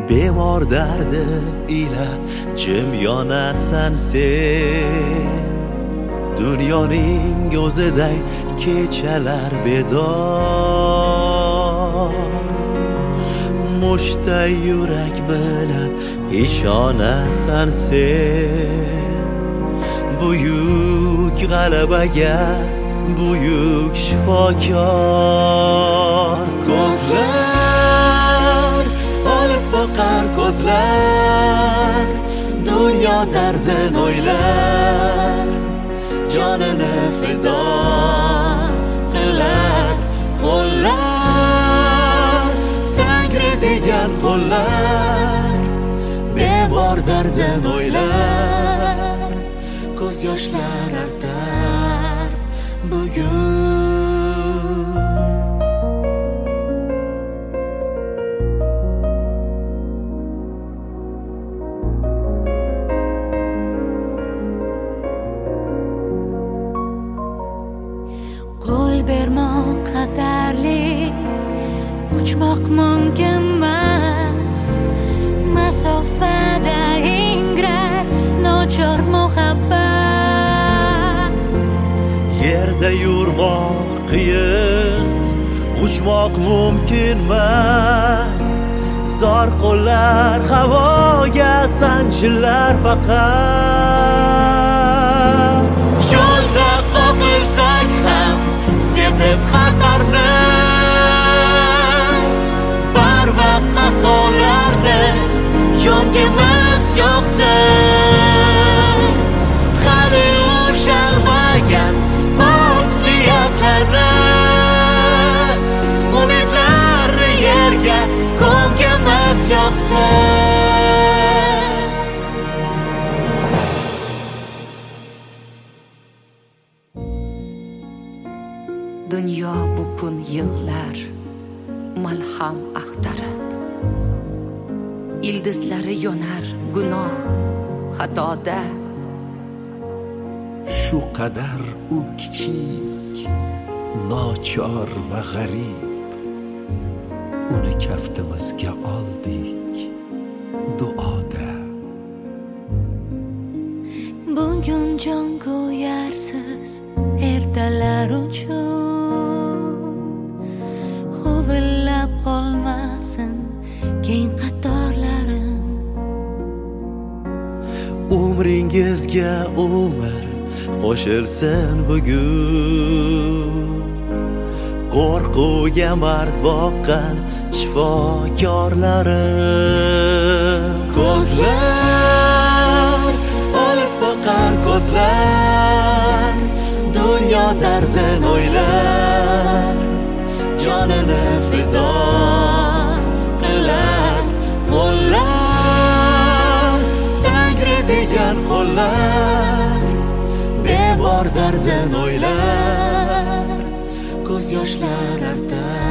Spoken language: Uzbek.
bemor dardi ila jim yonasan sen. Dunyoning o'ziday kechalar bedor, mushtay yurak bilan ishonasan sen. Buyuk g'alabaga buyuk shifokor. Ko'zlar olis boqar, ko'zlar dunyo dardin o'ylar, jonini fido qilar. Qo'llar Tangri degan qo'llar, bemor dardin o'ylar, ko'z yoshlar artar bugun. Qo'l bermoq xatarli, uchmoq mumkin emas. Masofada ingrar nochor muhabbat. Yerda yurmoq qiyin, uchmoq mumkin emas. Zor qo'llar havoga sanchillar faqat. Yo'lda qoqilsak ham sezib xatarni, barvaqt asonlarni yongimiz yoqdi. Hali ushalmagan pok niyatlarni, umidlarni yerga ko'mgimiz yoqdi. Dunyo bu kun yig'lar malham axtarib, ildizlari yonar gunoh xatoda. Shu qadar u kichik, nochor va g'arib, uni kaftimizga oldik duoda. Bugun jon ko'yarsiz ertalar uchun, huvillab qolmasin keng qatorlarim. Umringizga umr qo'shilsin bugun, qo'rquvga mard boqqan shifokorlarim. Ko'zlar olis boqar, ko'zlar dunyo dardin o'ylar, jonini fido qilar. Qo'llar Tangri degan qo'llar, bemor dardin o'ylar, ko'z yoshlar artar.